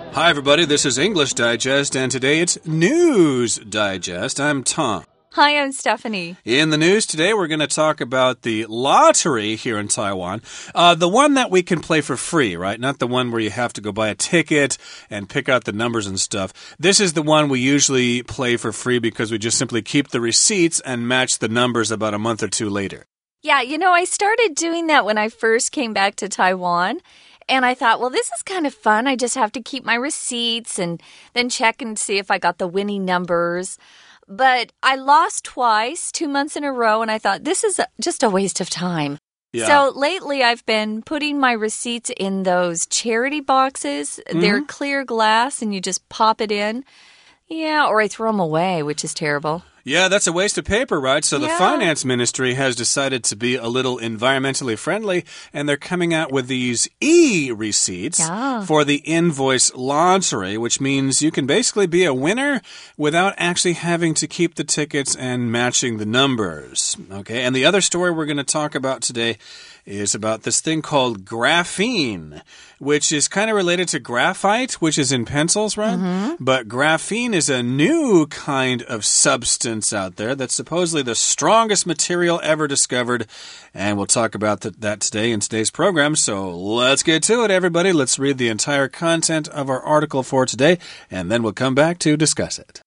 Hi, everybody. This is English Digest, and today it's News Digest. I'm Tom. Hi, I'm Stephanie. In the news today, we're going to talk about the lottery here in Taiwan. The one that we can play for free, right? Not the one where you have to go buy a ticket and pick out the numbers and stuff. This is the one we usually play for free because we just simply keep the receipts and match the numbers about a month or two later. Yeah, I started doing that when I first came back to Taiwan. And I thought, well, this is kind of fun. I just have to keep my receipts and then check and see if I got the winning numbers. But I lost twice, 2 months in a row, and I thought, this is just a waste of time. Yeah. So lately, I've been putting my receipts in those charity boxes. They're clear glass, and you just pop it in. Yeah, or I throw them away, which is terrible. Yeah, that's a waste of paper, right? So the finance ministry has decided to be a little environmentally friendly, and they're coming out with these e-receipts for the invoice lottery, which means you can basically be a winner without actually having to keep the tickets and matching the numbers. Okay, and the other story we're going to talk about today is about this thing called graphene, which is kind of related to graphite, which is in pencils, right? But graphene is a new kind of substance out there that's supposedly the strongest material ever discovered. And we'll talk about that today in today's program. So let's get to it, everybody. Let's read the entire content of our article for today, and then we'll come back to discuss it.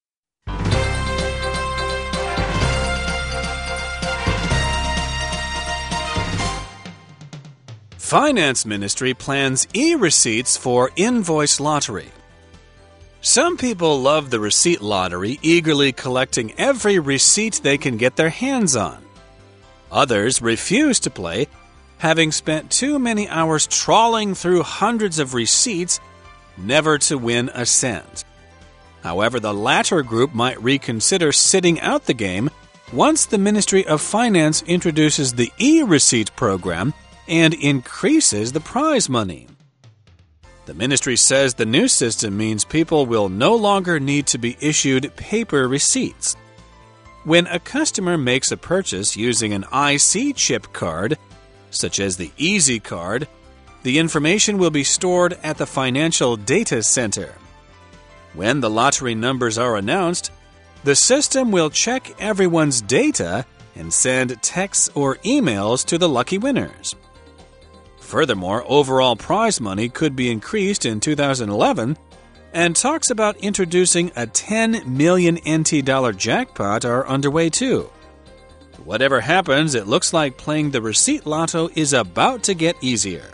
Finance Ministry plans e-receipts for invoice lottery. Some people love the receipt lottery, eagerly collecting every receipt they can get their hands on. Others refuse to play, having spent too many hours trawling through hundreds of receipts, never to win a cent. However, the latter group might reconsider sitting out the game once the Ministry of Finance introduces the e-receipt program and increases the prize money. The ministry says the new system means people will no longer need to be issued paper receipts. When a customer makes a purchase using an IC chip card, such as the Easy Card, the information will be stored at the financial data center. When the lottery numbers are announced, the system will check everyone's data and send texts or emails to the lucky winners. Furthermore, overall prize money could be increased in 2011, and talks about introducing a 10 million NT dollar jackpot are underway too. Whatever happens, it looks like playing the receipt lotto is about to get easier.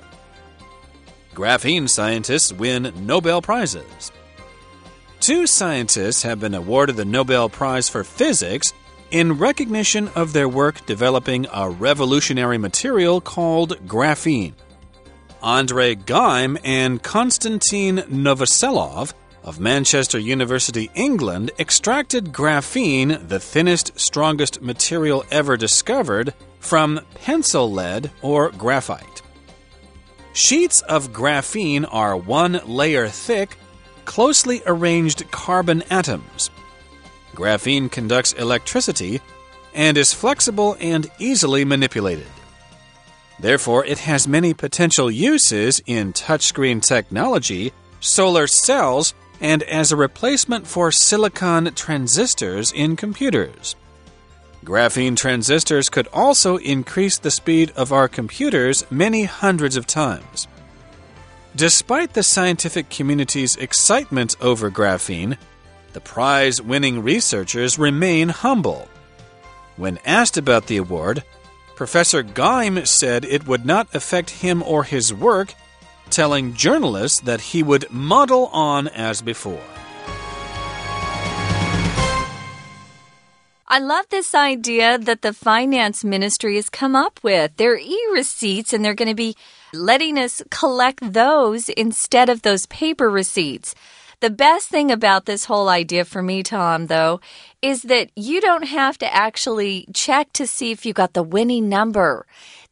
Graphene scientists win Nobel Prizes. 2 scientists have been awarded the Nobel Prize for Physics in recognition of their work developing a revolutionary material called graphene. Andrei Geim and Konstantin Novoselov of Manchester University, England, extracted graphene, the thinnest, strongest material ever discovered, from pencil lead or graphite. Sheets of graphene are 1 layer thick, closely arranged carbon atoms. Graphene conducts electricity and is flexible and easily manipulated. Therefore, it has many potential uses in touchscreen technology, solar cells, and as a replacement for silicon transistors in computers. Graphene transistors could also increase the speed of our computers many hundreds of times. Despite the scientific community's excitement over graphene, the prize-winning researchers remain humble. When asked about the award, Professor Geim said it would not affect him or his work, telling journalists that he would muddle on as before. I love this idea that the finance ministry has come up with. They're e-receipts, and they're going to be letting us collect those instead of those paper receipts. The best thing about this whole idea for me, Tom, though, is that you don't have to actually check to see if you got the winning number.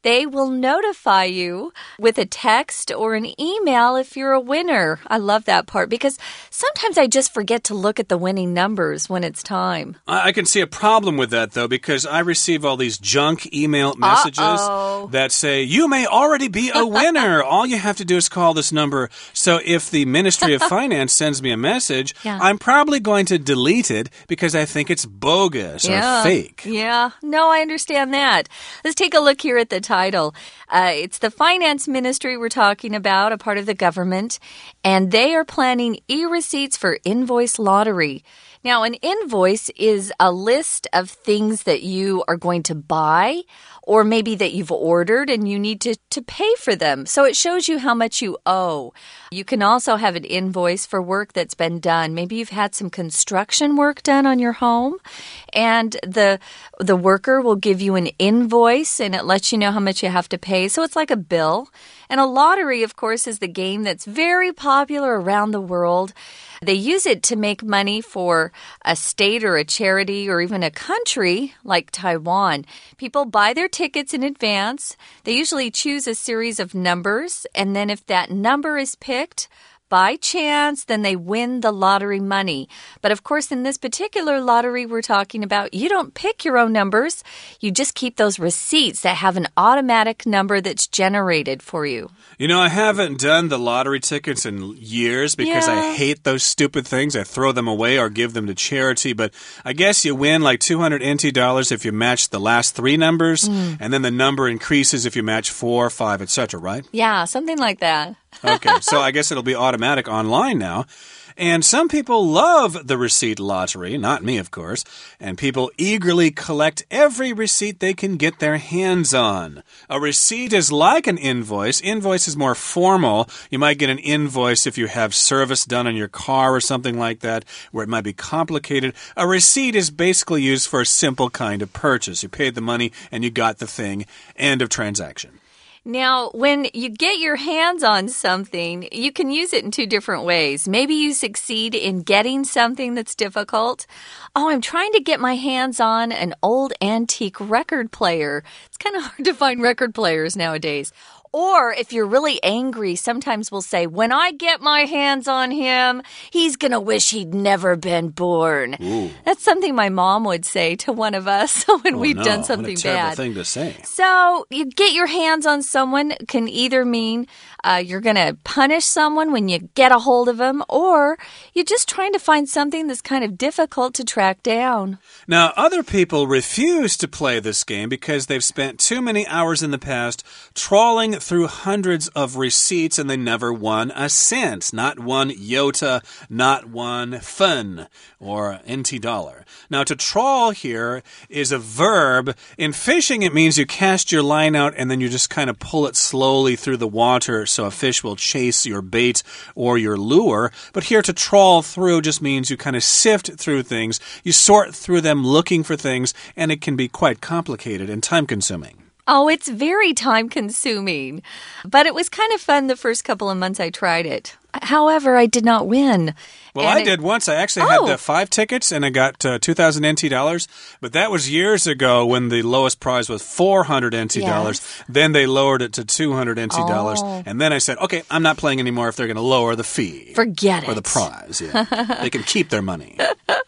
they will notify you with a text or an email if you're a winner. I love that part because sometimes I just forget to look at the winning numbers when it's time. I can see a problem with that, though, because I receive all these junk email messages that say, you may already be a winner. All you have to do is call this number. So if the Ministry of Finance sends me a message, I'm probably going to delete it because I think it's bogus or fake. Yeah, no, I understand that. Let's take a look here at the title. It's the Finance Ministry we're talking about, a part of the government, and they are planning e-receipts for invoice lottery. Now, an invoice is a list of things that you are going to buy or maybe that you've ordered and you need to pay for them. So it shows you how much you owe. You can also have an invoice for work that's been done. Maybe you've had some construction work done on your home and the worker will give you an invoice and it lets you know how much you have to pay. So it's like a bill. And a lottery, of course, is the game that's very popular around the world. They use it to make money for a state or a charity or even a country like Taiwan. People buy their tickets in advance. They usually choose a series of numbers, and then if that number is picked by chance, then they win the lottery money. But of course, in this particular lottery we're talking about, you don't pick your own numbers. You just keep those receipts that have an automatic number that's generated for you. You know, I haven't done the lottery tickets in years because I hate those stupid things. I throw them away or give them to charity. But I guess you win like 200 NT dollars if you match the last three numbers, and then the number increases if you match 4, 5, etc., right? Yeah, something like that. Okay, so I guess it'll be automatic online now. And some people love the receipt lottery, not me, of course, and people eagerly collect every receipt they can get their hands on. A receipt is like an invoice. Invoice is more formal. You might get an invoice if you have service done on your car or something like that, where it might be complicated. A receipt is basically used for a simple kind of purchase. You paid the money and you got the thing. End of transaction. Now, when you get your hands on something, you can use it in two different ways. Maybe you succeed in getting something that's difficult. Oh, I'm trying to get my hands on an old antique record player. It's kind of hard to find record players nowadays. Or if you're really angry, sometimes we'll say, when I get my hands on him, he's going to wish he'd never been born. Ooh. That's something my mom would say to one of us when we've done something what a terrible bad. thing to say. So you get your hands on someone can either mean you're going to punish someone when you get a hold of them, or you're just trying to find something that's kind of difficult to track down. Now, other people refuse to play this game because they've spent too many hours in the past trawling through hundreds of receipts and they never won a cent. Not one iota, not one fen or NT dollar. Now, to trawl here is a verb. In fishing, it means you cast your line out and then you just kind of pull it slowly through the water so a fish will chase your bait or your lure. But here, to trawl through just means you kind of sift through things. You sort through them looking for things, and it can be quite complicated and time-consuming. Oh, it's very time-consuming. But it was kind of fun the first couple of months I tried it. However, I did not win. Well, I did once. I actually had the 5 tickets, and I got 2,000 NT dollars. But that was years ago when the lowest prize was 400 NT dollars. Then they lowered it to 200 NT dollars. And then I said, okay, I'm not playing anymore if they're going to lower the fee. Forget it. Or the prize, yeah. They can keep their money.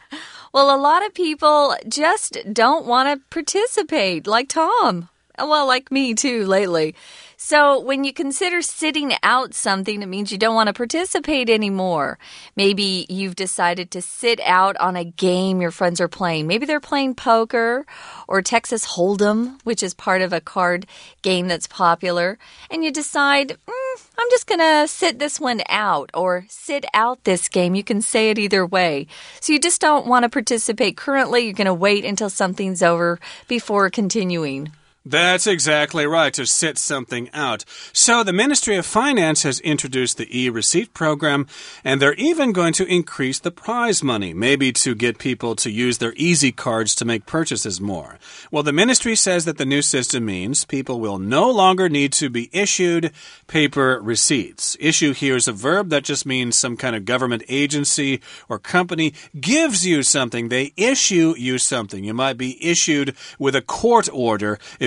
Well, a lot of people just don't want to participate, like Tom. Well, like me too lately. So when you consider sitting out something, it means you don't want to participate anymore. Maybe you've decided to sit out on a game your friends are playing. Maybe they're playing poker or Texas Hold'em, which is part of a card game that's popular. And you decide, I'm just going to sit this one out or sit out this game. You can say it either way. So you just don't want to participate currently. You're going to wait until something's over before continuing. That's exactly right, to sit something out. So the Ministry of Finance has introduced the e-receipt program, and they're even going to increase the prize money, maybe to get people to use their easy cards to make purchases more. Well, the ministry says that the new system means people will no longer need to be issued paper receipts. Issue here is a verb that just means some kind of government agency or company gives you something. They issue you something. You might be issued with a court order if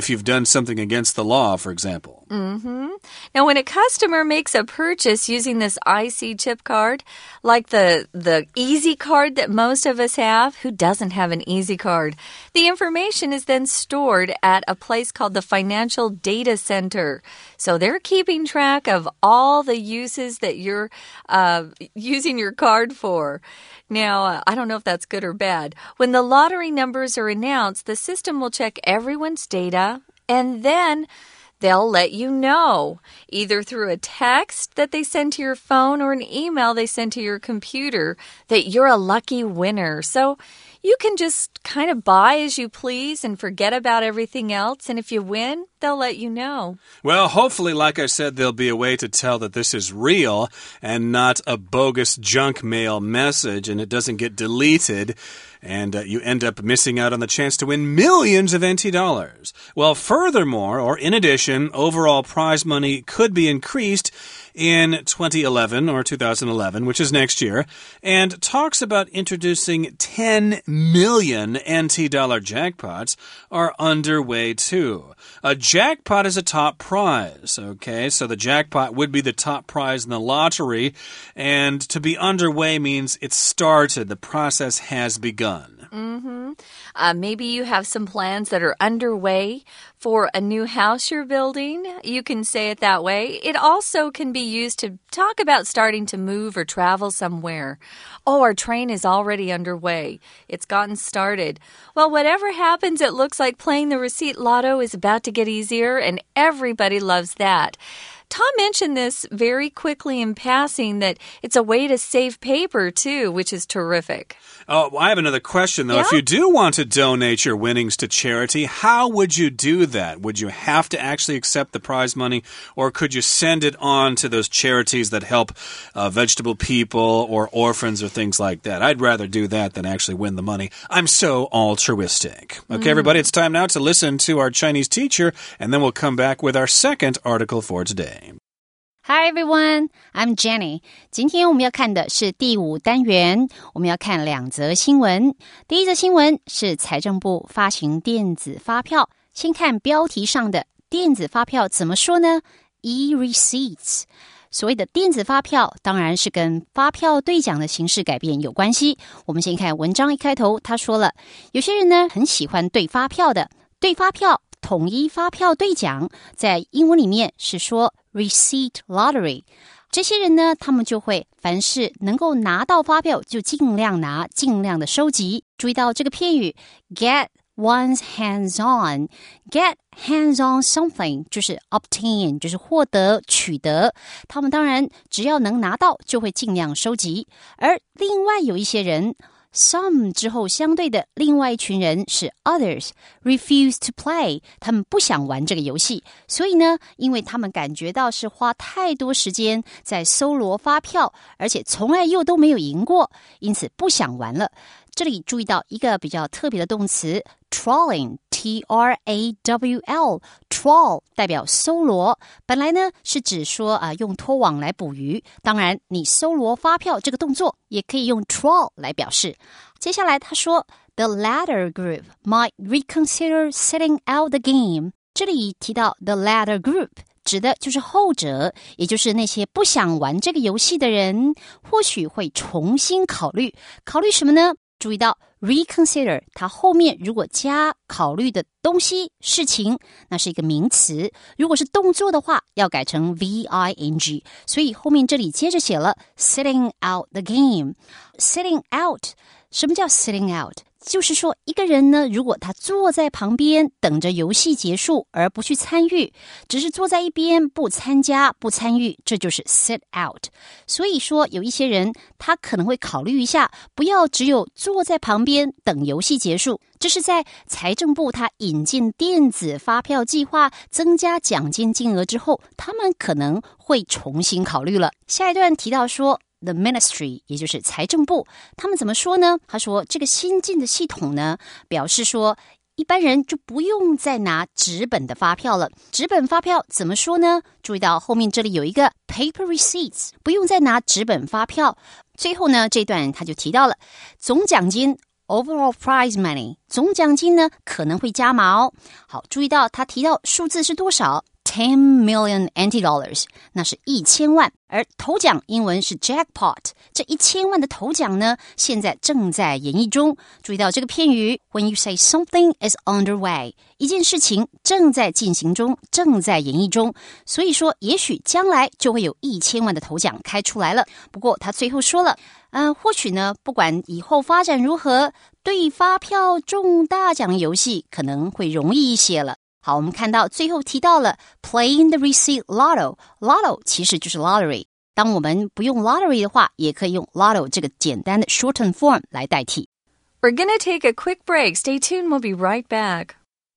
if you've done something against the law, for example. Now, when a customer makes a purchase using this IC chip card, like the Easy card that most of us have, who doesn't have an Easy card? The information is then stored at a place called the Financial Data Center. So they're keeping track of all the uses that you're using your card for. Now, I don't know if that's good or bad. When the lottery numbers are announced, the system will check everyone's data, and then they'll let you know, either through a text that they send to your phone or an email they send to your computer, that you're a lucky winner. So you can just kind of buy as you please and forget about everything else. And if you win, they'll let you know. Well, hopefully, like I said, there'll be a way to tell that this is real and not a bogus junk mail message, and it doesn't get deleted. And you end up missing out on the chance to win millions of NT dollars. Well, furthermore, or in addition, overall prize money could be increased in 2011 or 2011, which is next year, and talks about introducing 10 million NT dollar jackpots are underway too. A jackpot is a top prize, okay? So the jackpot would be the top prize in the lottery, and to be underway means it's started, the process has begun. Maybe you have some plans that are underway for a new house you're building. You can say it that way. It also can be used to talk about starting to move or travel somewhere. Oh, our train is already underway. It's gotten started. Well, whatever happens, it looks like playing the receipt lotto is about to get easier, and everybody loves that. Tom mentioned this very quickly in passing, that it's a way to save paper, too, which is terrific. Oh, I have another question, though. Yeah? If you do want to donate your winnings to charity, how would you do that? Would you have to actually accept the prize money, or could you send it on to those charities that help vegetable people or orphans or things like that? I'd rather do that than actually win the money. I'm so altruistic. Okay, everybody, it's time now to listen to our Chinese teacher, and then we'll come back with our second article for today. Hi everyone, I'm Jenny. 今天我们要看的是第5单元，我们要看2则新闻。第一则新闻是财政部发行电子发票。先看标题上的电子发票怎么说呢？ E-receipts。所谓的电子发票当然是跟发票兑奖的形式改变有关系。我们先看文章一开头，他说了，有些人呢很喜欢兑发票的，兑发票统一发票兑奖，在英文里面是说 receipt lottery。 这些人呢，他们就会凡是能够拿到发票就尽量拿，尽量的收集。注意到这个片语 get one's hands on， get hands on something 就是 obtain， 就是获得取得。他们当然只要能拿到就会尽量收集。而另外有一些人Some 之后相对的另外一群人是 others refuse to play， 他们不想玩这个游戏，所以呢，因为他们感觉到是花太多时间在搜罗发票，而且从来又都没有赢过，因此不想玩了。这里注意到一个比较特别的动词 trawling， T-R-A-W-L， trawl 代表搜罗，本来呢是指说用拖网来捕鱼，当然你搜罗发票这个动作也可以用 trawl 来表示。接下来他说 The latter group might reconsider setting out the game， 这里提到 the latter group指的就是后者，也就是那些不想玩这个游戏的人，或许会重新考虑。考虑什么呢？注意到 reconsider 它后面如果加考虑的东西事情，那是一个名词，如果是动作的话要改成 V-I-N-G， 所以后面这里接着写了 setting out the game。 setting out， 什么叫 setting out？就是说一个人呢，如果他坐在旁边等着游戏结束而不去参与，只是坐在一边不参加不参与，这就是 sit out。 所以说有一些人他可能会考虑一下，不要只有坐在旁边等游戏结束。这是在财政部他引进电子发票计划增加奖金金额之后，他们可能会重新考虑了。下一段提到说The Ministry， 也就是财政部，他们怎么说呢？他说这个新进的系统呢，表示说一般人就不用再拿纸本的发票了。纸本发票怎么说呢？注意到后面这里有一个 paper receipts， 不用再拿纸本发票。最后呢，这段他就提到了总奖金 overall prize money， 总奖金呢可能会加码哦。好，注意到他提到数字是多少？10 million NT dollars， 那是1000万，而头奖英文是 jackpot， 这1000万的头奖呢，现在正在演绎中。注意到这个片语 ，when you say something is underway， 一件事情正在进行中，正在演绎中，所以说也许将来就会有1000万的头奖开出来了。不过他最后说了，或许呢，不管以后发展如何，对发票中大奖游戏可能会容易一些了。好，我们看到最后提到了 playing the receipt lotto 其实就是 lottery。当我们不用 lottery 的话，也可以用 lotto 这个简单的 shortened form 来代替。 We're gonna take a quick break. Stay tuned. We'll be right back.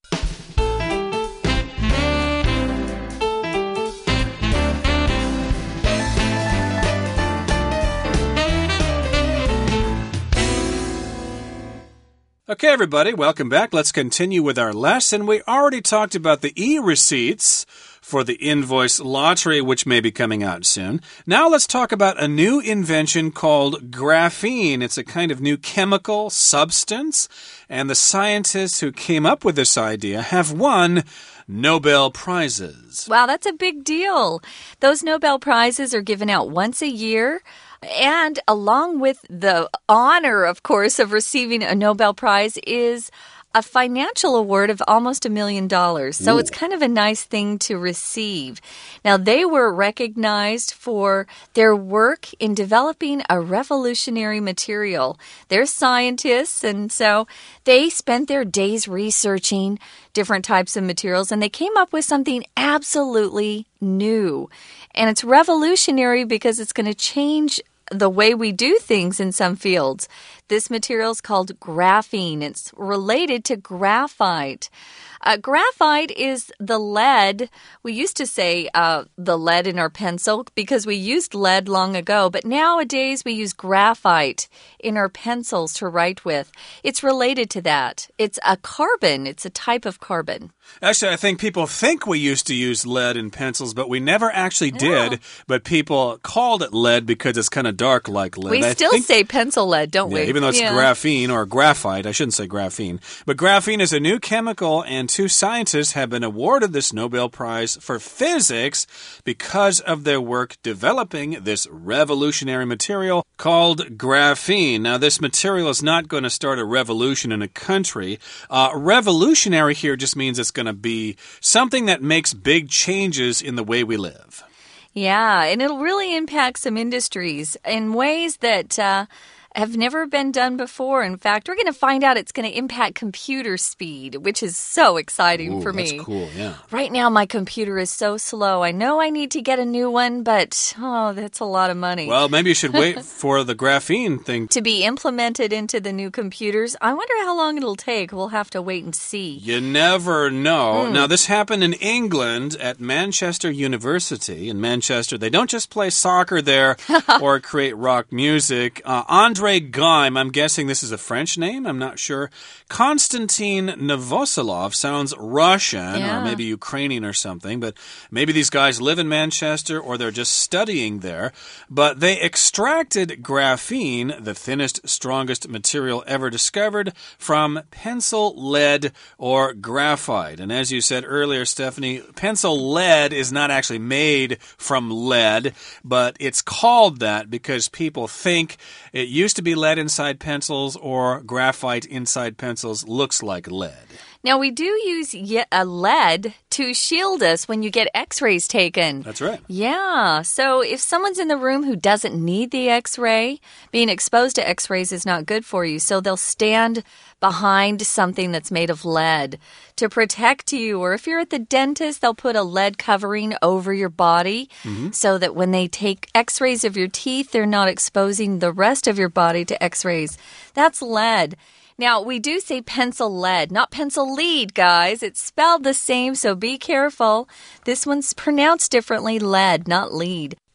Okay, everybody, welcome back. Let's continue with our lesson. We already talked about the e-receipts for the invoice lottery, which may be coming out soon. Now let's talk about a new invention called graphene. It's a kind of new chemical substance, and the scientists who came up with this idea have won Nobel Prizes. Wow, that's a big deal. Those Nobel Prizes are given out once a year.And along with the honor, of course, of receiving a Nobel Prize is a financial award of almost $1 million. So it's kind of a nice thing to receive. Now, they were recognized for their work in developing a revolutionary material. They're scientists, and so they spent their days researching different types of materials, and they came up with something absolutely new. And it's revolutionary because it's going to change the way we do things in some fields. This material is called graphene. It's related to graphite. Graphite is the lead. We used to say the lead in our pencil because we used lead long ago, but nowadays we use graphite in our pencils to write with. It's related to that. It's a carbon. It's a type of carbon. Actually, I think people think we used to use lead in pencils, but we never actually did. But people called it lead because it's kind of dark like lead. We still say pencil lead, don't we? Even though it's graphene or graphite. I shouldn't say graphene. But graphene is a new chemical, and two scientists have been awarded this Nobel Prize for physics because of their work developing this revolutionary material called graphene. Now, this material is not going to start a revolution in a country. Revolutionary here just means it's going to be something that makes big changes in the way we live. Yeah, and it'll really impact some industries in ways that have never been done before. In fact, we're going to find out it's going to impact computer speed, which is so exciting for me. That's cool, yeah. Right now, my computer is so slow. I know I need to get a new one, but, that's a lot of money. Well, maybe you should wait for the graphene thing to be implemented into the new computers. I wonder how long it'll take. We'll have to wait and see. You never know. Now, this happened in England at Manchester University. In Manchester, they don't just play soccer there or create rock music. André Geim, I'm guessing this is a French name, I'm not sure. Konstantin Novoselov sounds Russian or maybe Ukrainian or something, but maybe these guys live in Manchester or they're just studying there. But they extracted graphene, the thinnest, strongest material ever discovered, from pencil lead or graphite. And as you said earlier, Stephanie, pencil lead is not actually made from lead, but it's called that because people think it used to be lead inside pencils or graphite inside pencils looks like lead. Now, we do use a lead to shield us when you get x-rays taken. That's right. Yeah. So if someone's in the room who doesn't need the x-ray, being exposed to x-rays is not good for you. So they'll stand behind something that's made of lead to protect you. Or if you're at the dentist, they'll put a lead covering over your body so that when they take x-rays of your teeth, they're not exposing the rest of your body to x-rays. That's lead. Now, we do say pencil lead, not pencil lead, guys. It's spelled the same, so be careful. This one's pronounced differently, lead, not lead.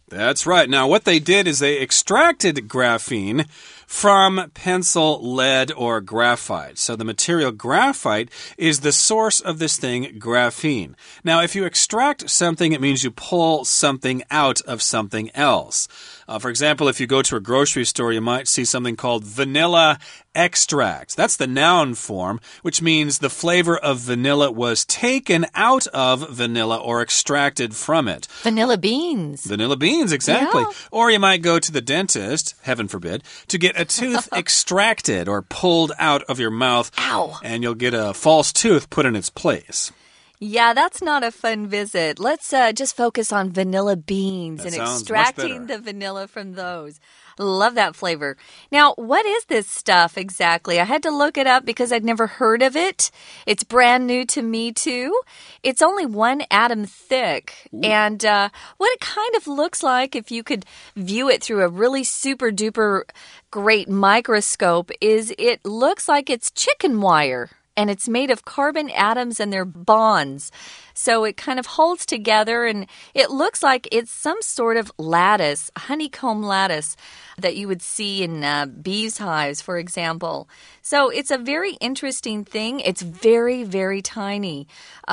That's right. Now, what they did is they extracted graphene from pencil, lead, or graphite. So the material graphite is the source of this thing, graphene. Now, if you extract something, it means you pull something out of something else. For example, if you go to a grocery store, you might see something called vanilla extract. That's the noun form, which means the flavor of vanilla was taken out of vanilla or extracted from it. Vanilla beans. Vanilla beans, exactly. Yeah. Or you might go to the dentist, heaven forbid, to get a tooth extracted or pulled out of your mouth. Ow. And you'll get a false tooth put in its place. Yeah, that's not a fun visit. Let's just focus on vanilla beans and extracting the vanilla from those. Love that flavor. Now, what is this stuff exactly? I had to look it up because I'd never heard of it. It's brand new to me, too. It's only 1 atom thick. Ooh. And what it kind of looks like, if you could view it through a really super-duper great microscope, is it looks like it's chicken wire. And it's made of carbon atoms and their bonds. So it kind of holds together, and it looks like it's some sort of lattice, honeycomb lattice that you would see in bees' hives, for example. So it's a very interesting thing. It's very, very tiny.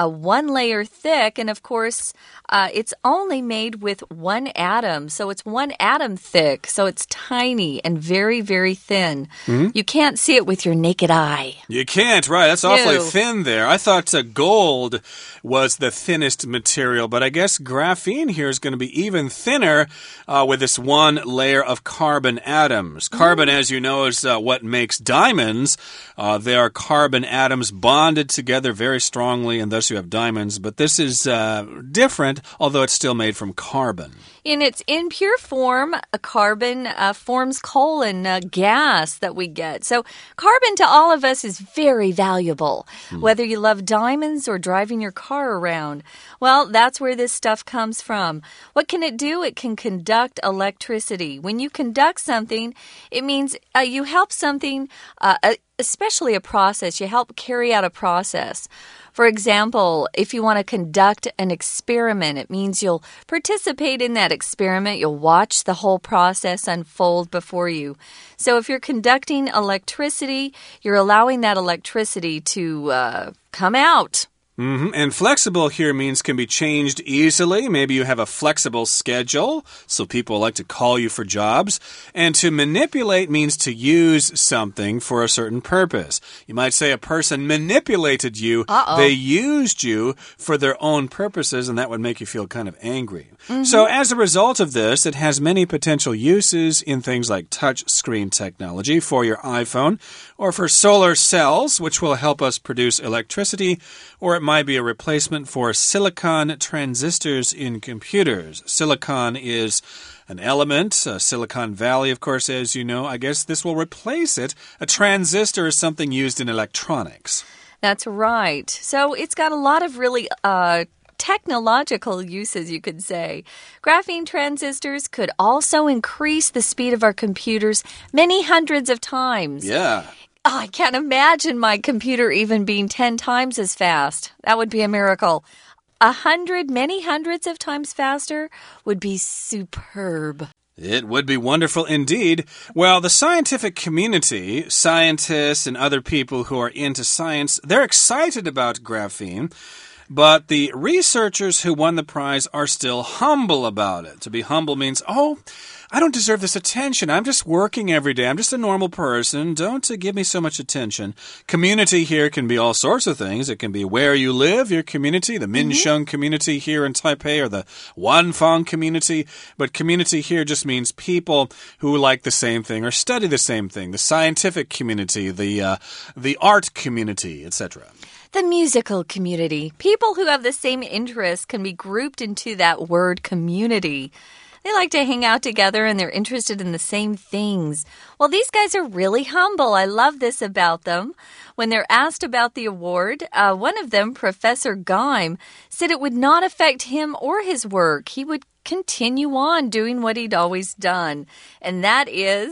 1 layer thick, and of course, it's only made with 1 atom. So it's 1 atom thick. So it's tiny and very, very thin. Mm-hmm. You can't see it with your naked eye. You can't, right? That's awfully thin there. I thought gold was the thinnest material, but I guess graphene here is going to be even thinner with this 1 layer of carbon atoms. Carbon, as you know, is what makes diamonds. They are carbon atoms bonded together very strongly, and thus you have diamonds. But this is different, although it's still made from carbon. In its impure form, a carbon forms coal and gas that we get. So carbon to all of us is very valuable, whether you love diamonds or driving your car around. Well, that's where this stuff comes from. What can it do? It can conduct electricity. When you conduct something, it means you help something, especially a process. You help carry out a process. For example, if you want to conduct an experiment, it means you'll participate in that experiment. You'll watch the whole process unfold before you. So if you're conducting electricity, you're allowing that electricity to come out. Mm-hmm. And flexible here means can be changed easily. Maybe you have a flexible schedule, so people like to call you for jobs. And to manipulate means to use something for a certain purpose. You might say a person manipulated you. They used you for their own purposes, and that would make you feel kind of angry. Mm-hmm. So as a result of this, it has many potential uses in things like touch screen technology for your iPhone, or for solar cells, which will help us produce electricity, or it might be a replacement for silicon transistors in computers. Silicon is an element, Silicon Valley, of course, as you know. I guess this will replace it. A transistor is something used in electronics. That's right. So it's got a lot of really technological uses, you could say. Graphene transistors could also increase the speed of our computers many hundreds of times. Yeah. Oh, I can't imagine my computer even being 10 times as fast. That would be a miracle. 100, many hundreds of times faster would be superb. It would be wonderful indeed. Well, the scientific community, scientists and other people who are into science, they're excited about graphene. But the researchers who won the prize are still humble about it. To be humble means, I don't deserve this attention. I'm just working every day. I'm just a normal person. Don't give me so much attention. Community here can be all sorts of things. It can be where you live, your community, the Minsheng community here in Taipei, or the Wanfang community. But community here just means people who like the same thing or study the same thing. The scientific community, the art community, etc. The musical community. People who have the same interests can be grouped into that word community. They like to hang out together and they're interested in the same things. Well, these guys are really humble. I love this about them. When they're asked about the award, one of them, Professor Geim, said it would not affect him or his work. He would continue on doing what he'd always done. And that is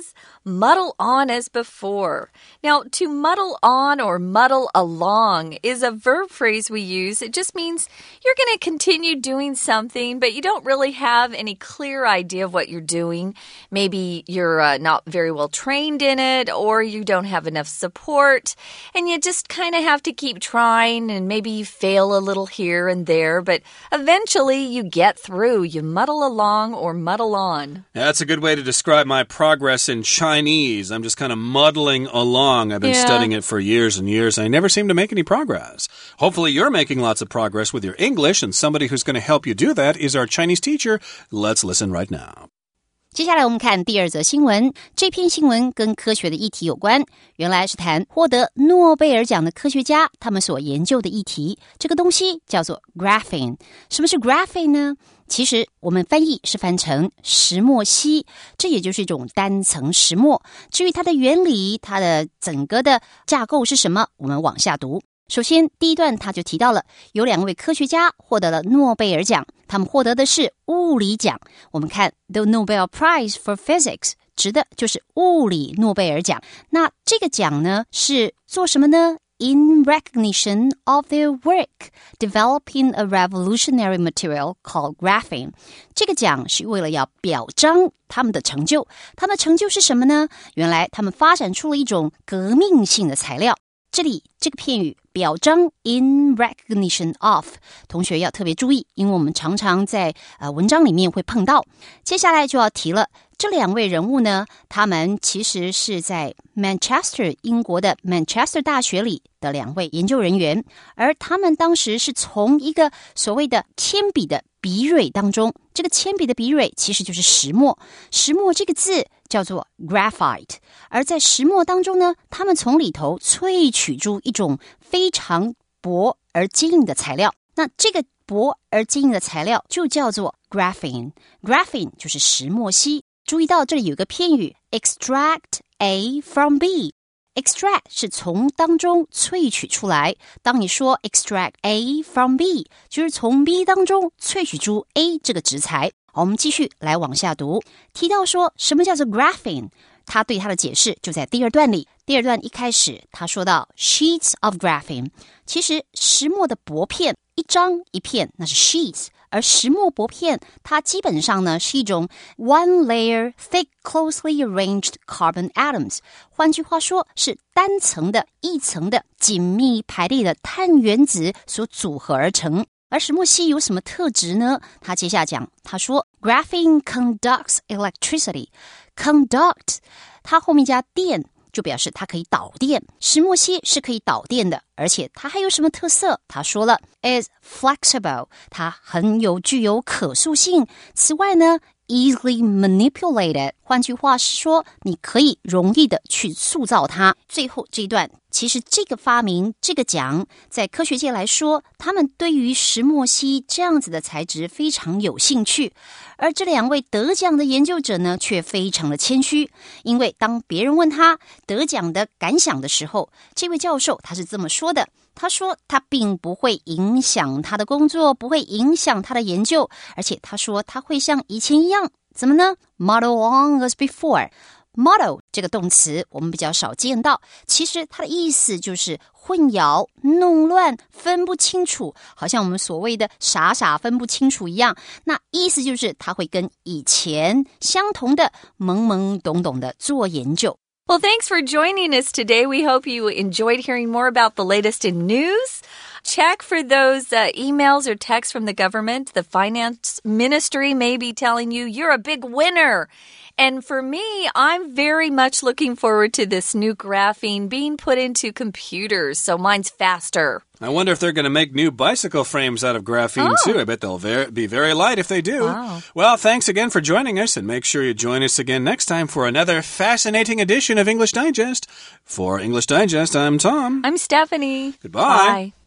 muddle on as before. Now, to muddle on or muddle along is a verb phrase we use. It just means you're going to continue doing something, but you don't really have any clear idea of what you're doing. Maybe you're not very well trained in it, or you don't have enough support, and you just kind of have to keep trying, and maybe you fail a little here and there, but eventually you get through. You muddle along or muddle on. That's a good way to describe my progress in Chinese. I'm just kind of muddling along. I've been studying it for years and years. I never seem to make any progress. Hopefully you're making lots of progress with your English, and somebody who's going to help you do that is our Chinese teacher. Let's listen right now. 接下来我们看第二则新闻，这篇新闻跟科学的议题有关，原来是谈获得诺贝尔奖的科学家他们所研究的议题，这个东西叫做 graphene。 什么是 graphene 呢？其实我们翻译是翻成石墨烯，这也就是一种单层石墨。至于它的原理，它的整个的架构是什么，我们往下读。首先第一段他就提到了有2位科学家获得了诺贝尔奖，他们获得的是物理奖。我们看 The Nobel Prize for Physics 指的就是物理诺贝尔奖。那这个奖呢是做什么呢？In recognition of their work, developing a revolutionary material called graphene. 这个奖是为了要表彰他们的成就。他们的成就是什么呢？原来他们发展出了一种革命性的材料。这里这个片语表彰 in recognition of 同学要特别注意，因为我们常常在文章里面会碰到。接下来就要提了，这2位人物呢，他们其实是在 Manchester 英国的 Manchester 大学里的2位研究人员，而他们当时是从一个所谓的铅笔的笔蕊当中，这个铅笔的笔蕊其实就是石墨，石墨这个字叫做 graphite， 而在石墨当中呢，他们从里头萃取出一种非常薄而坚硬的材料，那这个薄而坚硬的材料就叫做 graphene， graphene 就是石墨烯。注意到这里有个片语 extract A from B，Extract 是从当中萃取出来，当你说 extract A from B 就是从 B 当中萃取出 A 这个质材。好，我们继续来往下读，提到说什么叫做 graphene， 他对它的解释就在第2段里。第2段一开始他说到 sheets of graphene， 其实石墨的薄片，一张一片那是 sheets， 而石墨薄片它基本上呢是一种 one layer thick closely arranged carbon atoms， 换句话说是单层的一层的紧密排列的碳原子所组合而成。而石墨烯有什么特质呢？他接下讲，他说 graphene conducts electricity， conduct 它后面加电就表示它可以导电，石墨烯是可以导电的，而且它还有什么特色？他说了 is flexible， 它具有可塑性。此外呢easily manipulated， 换句话是说你可以容易的去塑造它。最后这一段，其实这个发明这个奖在科学界来说，他们对于石墨烯这样子的材质非常有兴趣，而这2位得奖的研究者呢却非常的谦虚，因为当别人问他得奖的感想的时候，这位教授他是这么说的，他说他并不会影响他的工作，不会影响他的研究，而且他说他会像以前一样，怎么呢？ Muddle on as before。 Muddle 这个动词我们比较少见到，其实它的意思就是混淆、弄乱、分不清楚，好像我们所谓的傻傻分不清楚一样。那意思就是他会跟以前相同的懵懵懂懂的做研究。 Well, thanks for joining us today. We hope you enjoyed hearing more about the latest in news. Check for those emails or texts from the government. The finance ministry may be telling you you're a big winner. And for me, I'm very much looking forward to this new graphene being put into computers, so mine's faster. I wonder if they're going to make new bicycle frames out of graphene, too. I bet they'll be very light if they do. Wow. Well, thanks again for joining us, and make sure you join us again next time for another fascinating edition of English Digest. For English Digest, I'm Tom. I'm Stephanie. Goodbye. Bye.